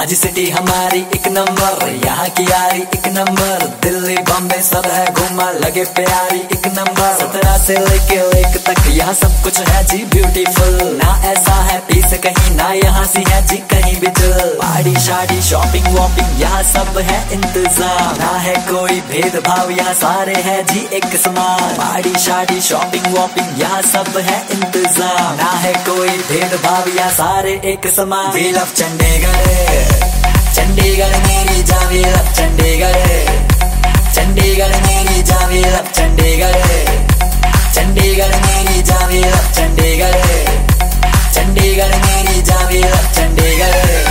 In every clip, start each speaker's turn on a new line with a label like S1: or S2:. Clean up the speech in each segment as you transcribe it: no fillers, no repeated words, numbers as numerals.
S1: आज सिटी हमारी एक नंबर, यहाँ की यारी एक नंबर, दिल्ली बॉम्बे सब है घूमा लगे प्यारी एक नंबर। 17 से लेके लेक तक यहाँ सब कुछ है जी ब्यूटीफुल, ना ऐसा है पीस कहीं ना यहाँ सी है जी कहीं भी दिल। पार्टी शादी शॉपिंग वॉपिंग यहाँ सब है इंतजाम, ना है कोई भेदभाव यहाँ सारे है जी एक समान। पार्टी शादी शॉपिंग वॉपिंग यहाँ सब है इंतजाम, ना है कोई भेदभाव यहाँ सारे एक समान। वी लव चंडीगढ़, चंडीगढ़ मेरी जान, वी लव चंडीगढ़, चंडीगढ़ मेरी जान, वी लव चंडीगढ़, चंडीगढ़ मेरी जान, वी लव चंडीगढ़, चंडीगढ़ मेरी जान, वी लव चंडीगढ़।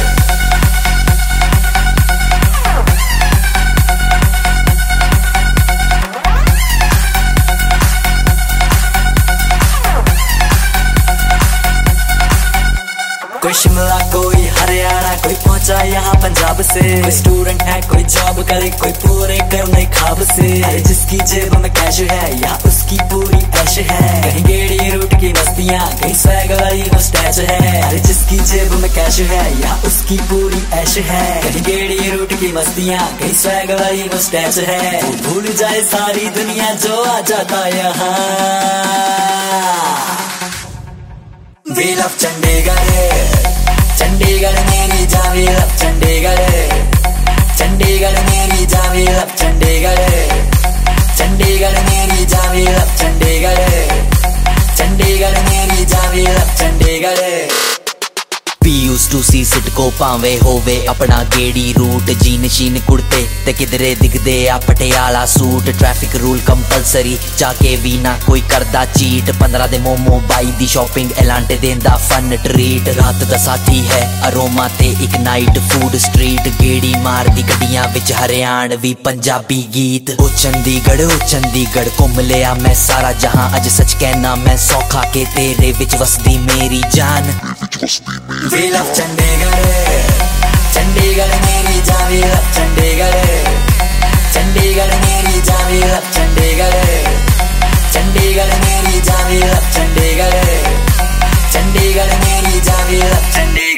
S1: कोई शिमला कोई हरियाणा, कोई पहुंचा यहाँ पंजाब से, कोई स्टूडेंट है कोई जॉब करे, कोई पूरे करने ख्वाब से। अरे जिसकी जेब में कैश है या उसकी पूरी ऐश है, कहीं गेड़ी रूट की मस्तियाँ कहीं स्वैग वाली मुस्टैच है। अरे जिसकी जेब में कैश है या उसकी पूरी ऐश है, कहीं गेड़ी रूट की मस्तियाँ कहीं स्वैग वाली मुस्टैच है। भूल जाए सारी दुनिया जो आ जाता यहाँ। We love चंडीगढ़, चंडीगढ़ मेरी जान, we love चंडीगढ़, चंडीगढ़ मेरी जान, we love चंडीगढ़, चंडीगढ़ मेरी जान, we love चंडीगढ़, चंडीगढ़ मेरी जान, we love चंडीगढ़।
S2: पीयूष टू सी सिट को भावे होवे अपना गेड़ी रूट, जीन शीन कुर्ते ते किधरे दिखदे आ Patiala suit. Traffic rule compulsory जाके भी ना कोई करदा चीट, 15 दे मोमो 22 दी शॉपिंग एलांटे देंदा फन ट्रीट। रात दा साथी है अरोमा ते एक नाइट फूड स्ट्रीट, गेड़ी मार दी गड्डियां विच हरियाणवी पंजाबी गीत। ओ चंडीगढ़ घुम लिया मैं सारा जहां, अज सच कहना मैं सौखा के तेरे विच वसदी मेरी जान।
S1: We love चंडीगढ़, चंडीगढ़ मेरी जान, we love चंडीगढ़, चंडीगढ़ मेरी जान, we love चंडीगढ़, चंडीगढ़ मेरी जान, we love चंडीगढ़, चंडीगढ़ मेरी जान, we love चंडीगढ़।